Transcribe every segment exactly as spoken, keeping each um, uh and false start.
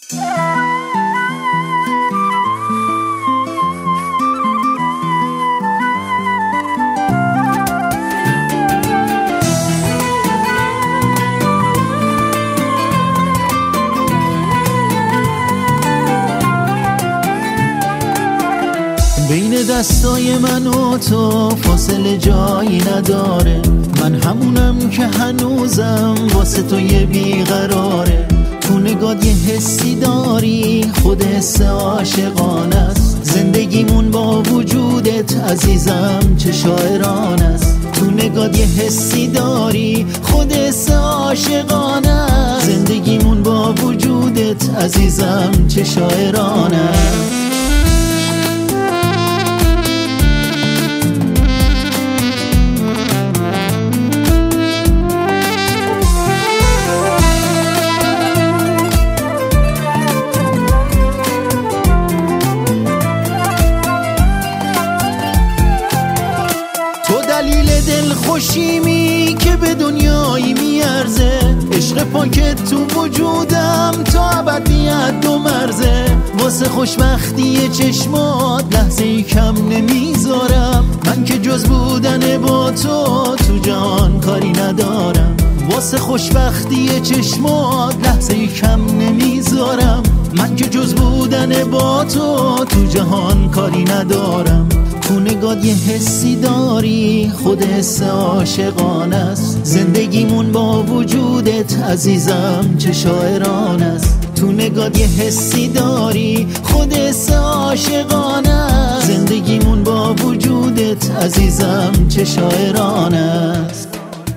بین دستای من و تو فاصله جایی نداره، من همونم که هنوزم واسه تو یه بیقراره. تو نگات یه حسی داری، خود حس عاشقانه است. زندگیمون با وجودت عزیزم چه شاعرانه است. تو نگات یه حسی داری، خود حس عاشقانه است. زندگیمون با وجودت عزیزم چه شاعرانه است. دلیل دل خوشیمی که به دنیایی میارزه، عشق پاکت تو وجودم تا ابدیت دو مرزه. واسه خوشبختی چشمات لحظه کم نمیذارم، من که جز بودن با تو تو جهان کاری ندارم. واسه خوشبختی چشمات لحظه کم نمیذارم، من که جز بودن با تو تو جهان کاری ندارم. تو نگات یه حسی داری، خود حس عاشقانه است. زندگیمون با وجودت عزیزم چه شاعرانه است. تو نگات یه حسی داری، خود حس عاشقانه است. زندگیمون با وجودت عزیزم چه شاعرانه است.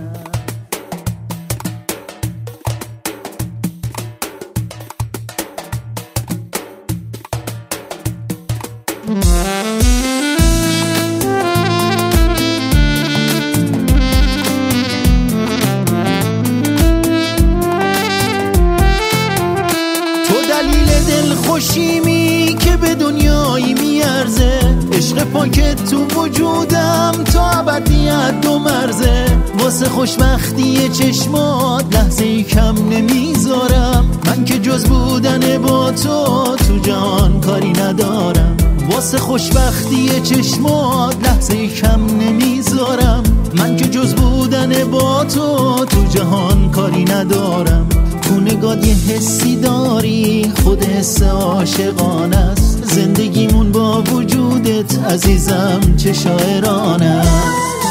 دلیل دل خوشیمی که به دنیایی میارزه، عشق پاکت تو وجودم تا ابدیت دو مرزه. واسه خوشبختی چشمات لحظه کم نمیذارم، من که جز بودن با تو تو جهان کاری ندارم. واسه خوشبختی چشمات لحظه کم نمیذارم، من که جز بودن با تو تو جهان کاری ندارم. تو نگات یه حسی داری، خود حس عاشقانه است. زندگیمون با وجودت عزیزم چه شاعرانه است.